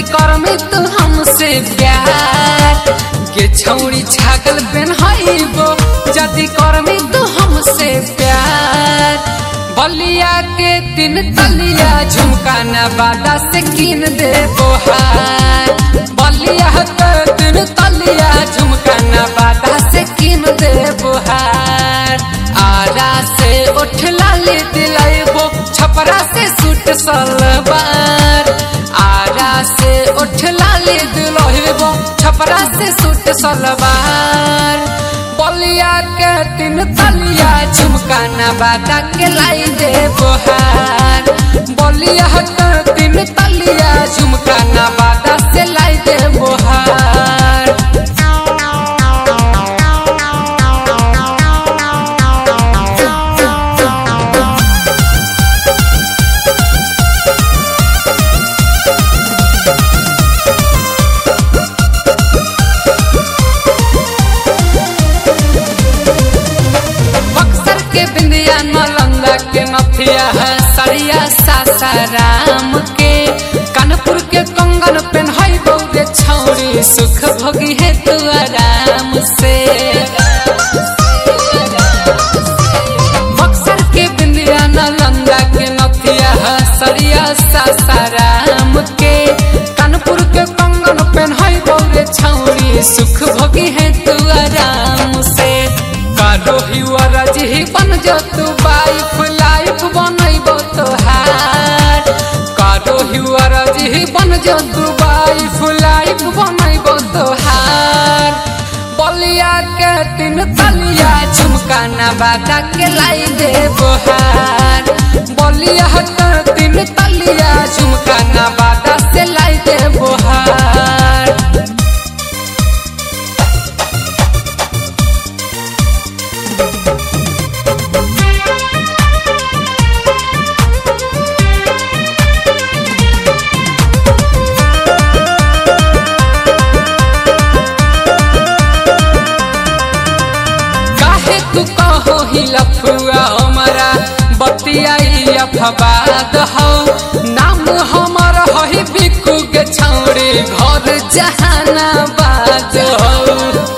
करमी तू हमसे प्यार के छौड़ी छागल बेन हईबो जदी करमी तू हमसे प्यार। बलिया के 3 तलिया झुमका नवादा से कीन दे बोहार। बलिया के 3 तलिया झुमका नवादा से कीन दे बोहार। आरा से उठ लाली दिलाइबो छपरा से सूट सलवार। आरा से उठ लाली दिलाइबो छपरा से सूट सलवार। बलिया के 3 तलिया झुमका नवादा के लाई दे बोहार। बलिया के 3 तलिया झुमका नवादा से लाई दे बोहार। बिंदिया नालंदा के मफिया है सरिया सासाराम के। कानपुर के कंगन पेन्हई बहुरे छौरी सुख भोगी है तू आराम से। बक्सर के बिंदिया नालंदा के मफिया है सरिया सासाराम के। कानपुर के कंगन पेन्हई बहुरे छौरी सुख भोगी है तू आराम से। कारोही वरजी बन जो तू वाइफ लाइफ बनैबो तोहार। कारोही वरजी बन जो तू वाइफ लाइफ बनैबो तोहार। बलिया के 3 तलिया झुमका नवादा के लाई दे बोहार। बलिया के 3 तलिया झुमका नवादा से लाई दे बोहार। तू कहो ही लफुआ हमारा बतियाई अफवाद हो। नाम हमारा है बिकू के छौड़ी घर जहानाबाद हो।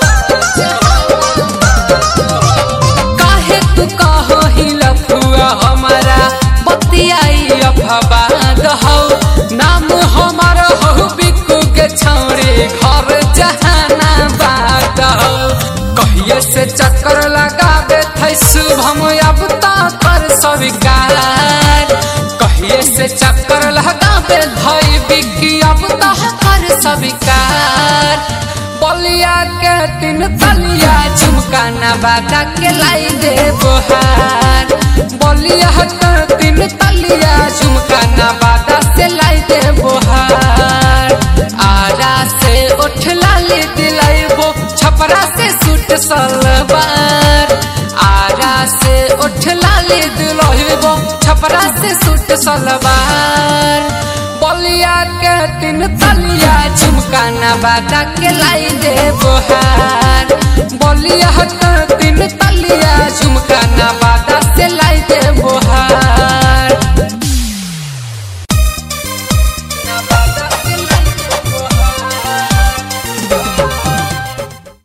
काहे तू कहो ही लफुआ हमारा बतियाई अफवाद हो। नाम हमारा हो बिकू के छौड़ी घर जहानाबाद हो। कहिए से चक्कर लगावे थे शुभम अब तो कर स्वीकार। कहिए से चक्कर लगावे धई बिकी अब तो कर स्वीकार। बलिया के 3 तलिया झुमका नवादा के लाई दे बोहार। बलिया के 3 तलिया झुमका नवादा से लाई दे बोहार। आरा से उठ लाली दिलाइबो छपरा से सूट सलवार। आरा से उठ लाली दिलाइबो छपरा से सूट सलवार। बलिया के 3 तलिया झुमका नवादा के लाई दे बोहार। बलिया के